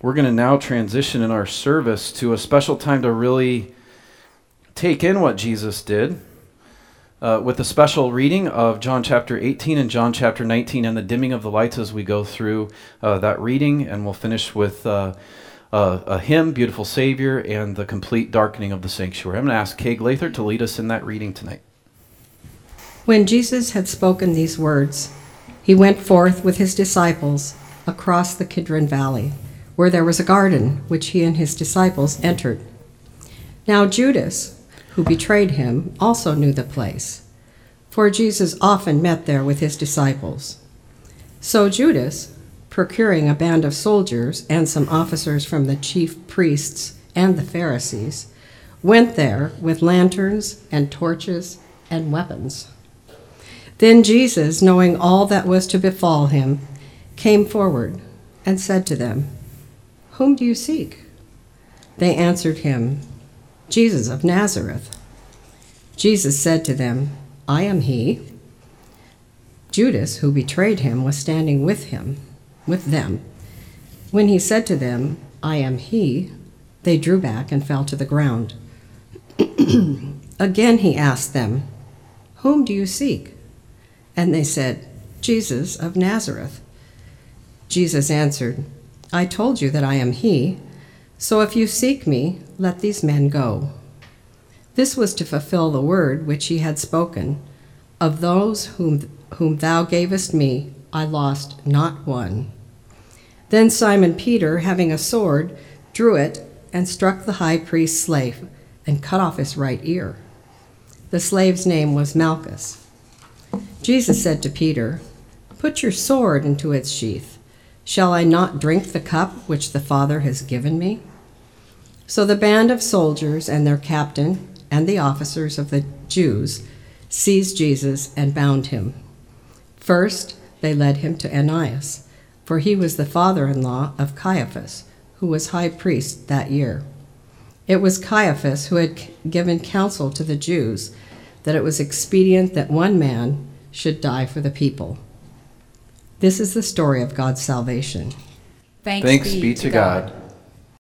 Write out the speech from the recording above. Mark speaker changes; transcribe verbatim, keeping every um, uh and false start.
Speaker 1: we're going to now transition in our service to a special time to really take in what Jesus did uh, with a special reading of John chapter eighteen and John chapter nineteen and the dimming of the lights as we go through uh, that reading, and we'll finish with uh, uh, a hymn, Beautiful Savior, and the complete darkening of the sanctuary. I'm going to ask Kay Glather to lead us in that reading tonight.
Speaker 2: When Jesus had spoken these words, he went forth with his disciples across the Kidron Valley, where there was a garden, which he and his disciples entered. Now Judas, who betrayed him, also knew the place, for Jesus often met there with his disciples. So Judas, procuring a band of soldiers and some officers from the chief priests and the Pharisees, went there with lanterns and torches and weapons. Then Jesus, knowing all that was to befall him, came forward and said to them, "Whom do you seek?" They answered him, "Jesus of Nazareth." Jesus said to them, "I am he." Judas, who betrayed him, was standing with him, with them. When he said to them, "I am he," they drew back and fell to the ground. Again he asked them, "Whom do you seek?" And they said, "Jesus of Nazareth." Jesus answered, "I told you that I am he, so if you seek me, let these men go." This was to fulfill the word which he had spoken, "Of those whom, whom thou gavest me, I lost not one." Then Simon Peter, having a sword, drew it and struck the high priest's slave and cut off his right ear. The slave's name was Malchus. Jesus said to Peter, "Put your sword into its sheath. Shall I not drink the cup which the Father has given me?" So the band of soldiers and their captain and the officers of the Jews seized Jesus and bound him. First, they led him to Annas, for he was the father-in-law of Caiaphas, who was high priest that year. It was Caiaphas who had given counsel to the Jews that it was expedient that one man should die for the people. This is the story of God's salvation.
Speaker 3: Thanks,
Speaker 1: Thanks
Speaker 3: be,
Speaker 1: be
Speaker 3: to
Speaker 1: to
Speaker 3: God.
Speaker 1: God.